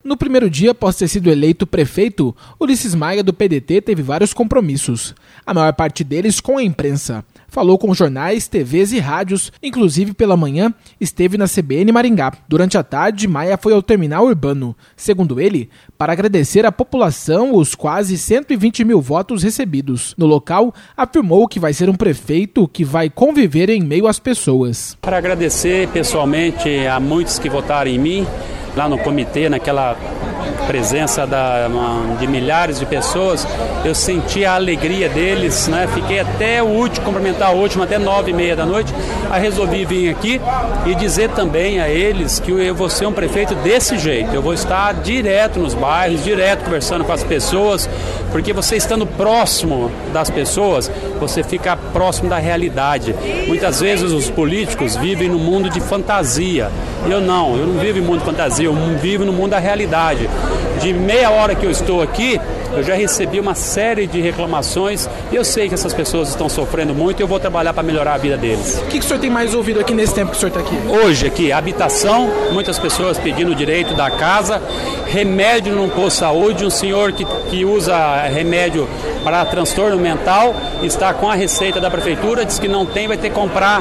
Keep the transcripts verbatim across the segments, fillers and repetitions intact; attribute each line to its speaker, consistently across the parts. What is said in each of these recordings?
Speaker 1: No primeiro dia após ter sido eleito prefeito, Ulisses Maia, do P D T, teve vários compromissos, a maior parte deles com a imprensa. Falou com jornais, T Vs e rádios, inclusive pela manhã esteve na C B N Maringá. Durante a tarde, Maia foi ao terminal urbano, segundo ele, para agradecer à população os quase cento e vinte mil votos recebidos. No local, afirmou que vai ser um prefeito que vai conviver em meio às pessoas.
Speaker 2: Para agradecer pessoalmente a muitos que votaram em mim, lá no comitê, naquela presença da, de milhares de pessoas, eu senti a alegria deles, né? Fiquei até o último, cumprimentar o último, até nove e meia da noite, aí resolvi vir aqui e dizer também a eles que eu vou ser um prefeito desse jeito, eu vou estar direto nos bairros, direto conversando com as pessoas, porque você estando próximo das pessoas, você fica próximo da realidade. Muitas vezes os políticos vivem no mundo de fantasia, eu não, eu não vivo em mundo de fantasia, eu vivo no mundo da realidade. De meia hora que eu estou aqui, eu já recebi uma série de reclamações e eu sei que essas pessoas estão sofrendo muito e eu vou trabalhar para melhorar a vida deles.
Speaker 1: O que, que o senhor tem mais ouvido aqui nesse tempo que o senhor está aqui?
Speaker 2: Hoje aqui, habitação, muitas pessoas pedindo o direito da casa, remédio num posto de saúde, um senhor que, que usa remédio para transtorno mental, está com a receita da prefeitura, diz que não tem, vai ter que comprar,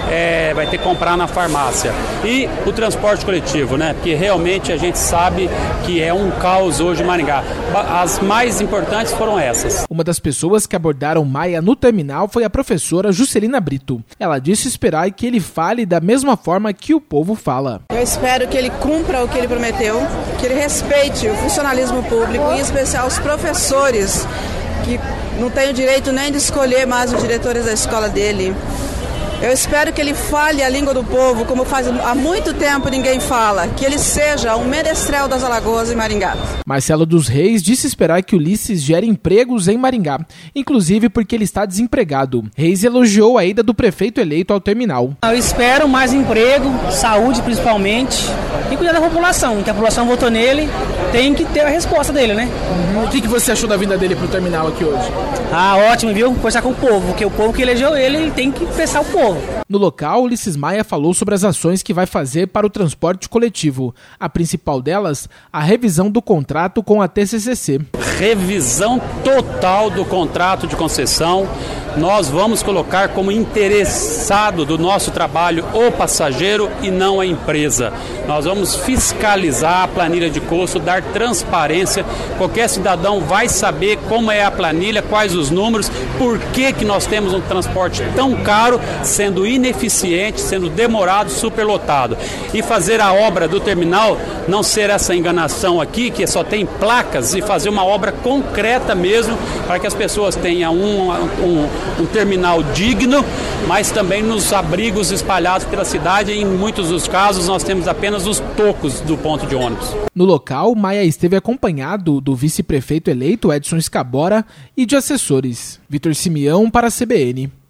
Speaker 2: é, vai ter que comprar na farmácia. E o transporte coletivo, né? Porque realmente a gente sabe que é um caos hoje em Maringá. As mais importantes foram essas.
Speaker 1: Uma das pessoas que abordaram Maia no terminal foi a professora Juscelina Brito. Ela disse esperar que ele fale da mesma forma que o povo fala.
Speaker 3: Eu espero que ele cumpra o que ele prometeu, que ele respeite o funcionalismo público, em especial os professores, que não tem o direito nem de escolher mais os diretores da escola dele. Eu espero que ele fale a língua do povo, como faz há muito tempo ninguém fala, que ele seja um menestrel das Alagoas em Maringá.
Speaker 1: Marcelo dos Reis disse esperar que Ulisses gere empregos em Maringá, inclusive porque ele está desempregado. Reis elogiou a ida do prefeito eleito ao terminal.
Speaker 4: Eu espero mais emprego, saúde principalmente, e cuidar da população, que a população votou nele, tem que ter a resposta dele, né?
Speaker 1: Uhum. O que, que você achou da vinda dele para o terminal aqui hoje?
Speaker 4: Ah, ótimo, viu? Conversar com o povo, porque o povo que elegeu ele, ele tem que pensar o povo.
Speaker 1: No local, Ulisses Maia falou sobre as ações que vai fazer para o transporte coletivo. A principal delas, a revisão do contrato com a T C C C.
Speaker 2: Revisão total do contrato de concessão. Nós vamos colocar como interessado do nosso trabalho o passageiro e não a empresa. Nós vamos fiscalizar a planilha de custo, dar transparência. Qualquer cidadão vai saber como é a planilha, quais os números, por que que nós temos um transporte tão caro, sendo ineficiente, sendo demorado, superlotado. E fazer a obra do terminal não ser essa enganação aqui, que só tem placas, e fazer uma obra concreta mesmo, para que as pessoas tenham um, um, um terminal digno, mas também nos abrigos espalhados pela cidade. Em muitos dos casos nós temos apenas os tocos do ponto de ônibus.
Speaker 1: No local, Maia esteve acompanhado do vice-prefeito eleito Edson Escabora e de assessores. Vitor Simeão para a C B N.